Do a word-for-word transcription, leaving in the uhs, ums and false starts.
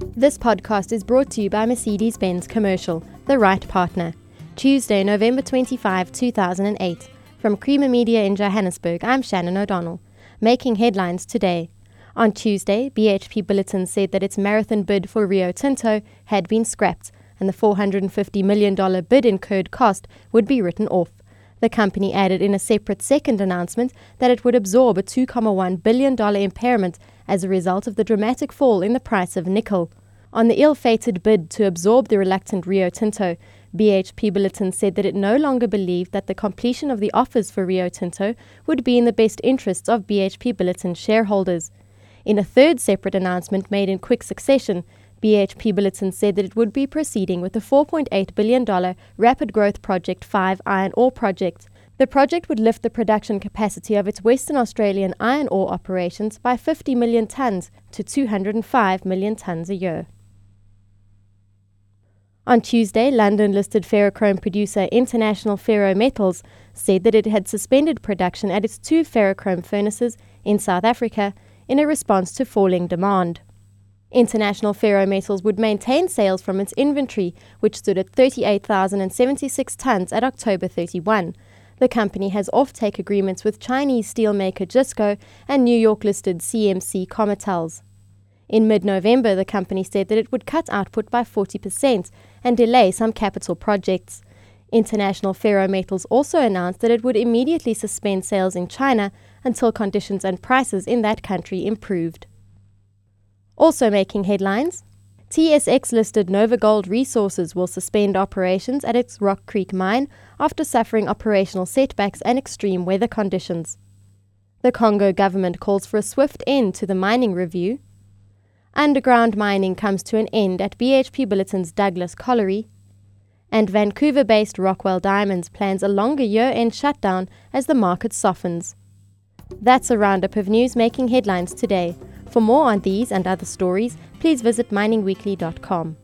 This podcast is brought to you by Mercedes-Benz Commercial, the right partner. Tuesday, November twenty-fifth, two thousand eight. From Creamer Media in Johannesburg, I'm Shannon O'Donnell. Making headlines today. On Tuesday, B H P Billiton said that its marathon bid for Rio Tinto had been scrapped, and the four hundred fifty million dollars bid incurred cost would be written off. The company added in a separate second announcement that it would absorb a two point one billion dollars impairment as a result of the dramatic fall in the price of nickel. On the ill-fated bid to absorb the reluctant Rio Tinto, B H P Billiton said that it no longer believed that the completion of the offers for Rio Tinto would be in the best interests of B H P Billiton shareholders. In a third separate announcement made in quick succession, B H P Billiton said that it would be proceeding with the four point eight billion dollars Rapid Growth Project five iron ore project. The project would lift the production capacity of its Western Australian iron ore operations by fifty million tonnes to two hundred five million tonnes a year. On Tuesday, London-listed ferrochrome producer International Ferrometals said that it had suspended production at its two ferrochrome furnaces in South Africa in a response to falling demand. International Ferrometals would maintain sales from its inventory, which stood at thirty-eight thousand seventy-six tonnes at October thirty-first. The company has offtake agreements with Chinese steelmaker JISCO and New York-listed C M C Cometals. In mid-November, the company said that it would cut output by forty percent and delay some capital projects. International Ferrometals also announced that it would immediately suspend sales in China until conditions and prices in that country improved. Also making headlines, T S X-listed NovaGold Resources will suspend operations at its Rock Creek mine after suffering operational setbacks and extreme weather conditions. The Congo government calls for a swift end to the mining review. Underground mining comes to an end at B H P Billiton's Douglas Colliery, and Vancouver-based Rockwell Diamonds plans a longer year-end shutdown as the market softens. That's a roundup of news making headlines today. For more on these and other stories, please visit mining weekly dot com.